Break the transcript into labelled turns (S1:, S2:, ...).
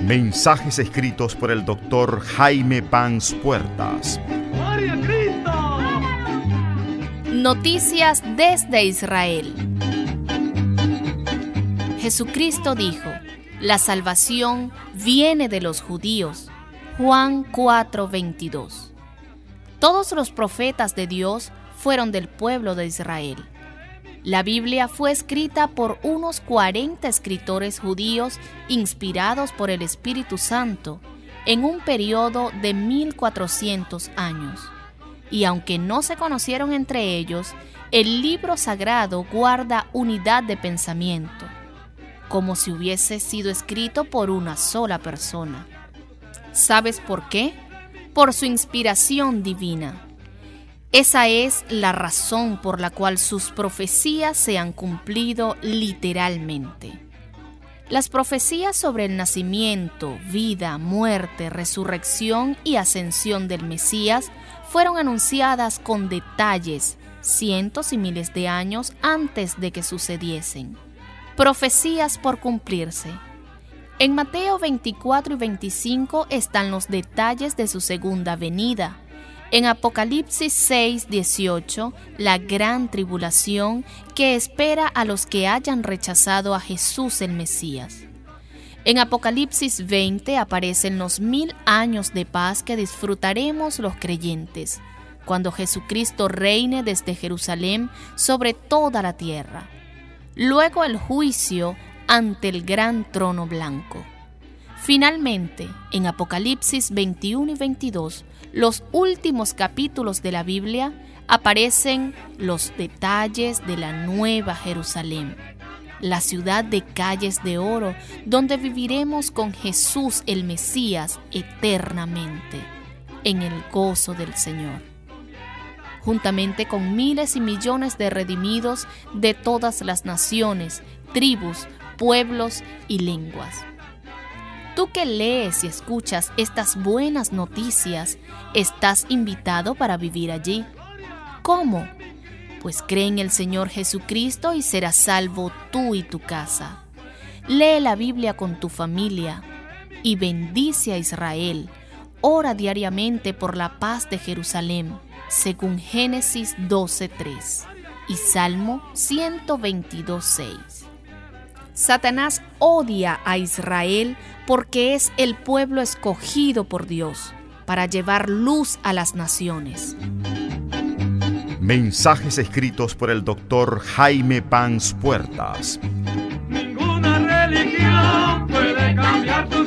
S1: Mensajes escritos por el Dr. Jaime Pans Puertas.
S2: ¡Gloria a Cristo!
S3: Noticias desde Israel. Jesucristo dijo: la salvación viene de los judíos. Juan 4:22. Todos los profetas de Dios fueron del pueblo de Israel. La Biblia fue escrita por unos 40 escritores judíos inspirados por el Espíritu Santo en un periodo de 1400 años. Y aunque no se conocieron entre ellos, el libro sagrado guarda unidad de pensamiento, como si hubiese sido escrito por una sola persona. ¿Sabes por qué? Por su inspiración divina. Esa es la razón por la cual sus profecías se han cumplido literalmente. Las profecías sobre el nacimiento, vida, muerte, resurrección y ascensión del Mesías fueron anunciadas con detalles cientos y miles de años antes de que sucediesen. Profecías por cumplirse. En Mateo 24 y 25 están los detalles de su segunda venida. En Apocalipsis 6:18, la gran tribulación que espera a los que hayan rechazado a Jesús el Mesías. En Apocalipsis 20 aparecen los 1000 años de paz que disfrutaremos los creyentes, cuando Jesucristo reine desde Jerusalén sobre toda la tierra. Luego el juicio ante el gran trono blanco. Finalmente, en Apocalipsis 21 y 22, los últimos capítulos de la Biblia, aparecen los detalles de la nueva Jerusalén, la ciudad de calles de oro, donde viviremos con Jesús el Mesías eternamente, en el gozo del Señor, juntamente con miles y millones de redimidos de todas las naciones, tribus, pueblos y lenguas. Tú que lees y escuchas estas buenas noticias, estás invitado para vivir allí. ¿Cómo? Pues cree en el Señor Jesucristo y serás salvo tú y tu casa. Lee la Biblia con tu familia y bendice a Israel. Ora diariamente por la paz de Jerusalén, según Génesis 12:3 y Salmo 122:6. Satanás odia a Israel porque es el pueblo escogido por Dios para llevar luz a las naciones.
S1: Mensajes escritos por el Dr. Jaime Pans Puertas.
S2: Ninguna religión puede cambiar tu